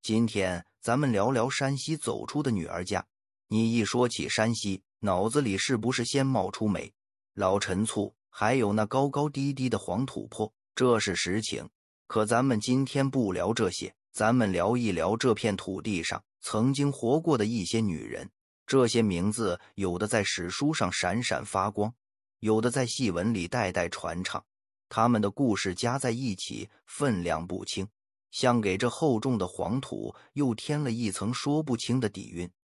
今天咱们聊聊山西走出的女儿家。你一说起山西，脑子里是不是先冒出煤、老陈醋，还有那高高低低的黄土坡？这是实情。可咱们今天不聊这些，咱们聊一聊这片土地上曾经活过的一些女人。这些名字有的在史书上闪闪发光，有的在戏文里代代传唱，他们的故事加在一起分量不轻，像给这厚重的黄土又添了一层说不清的底蕴。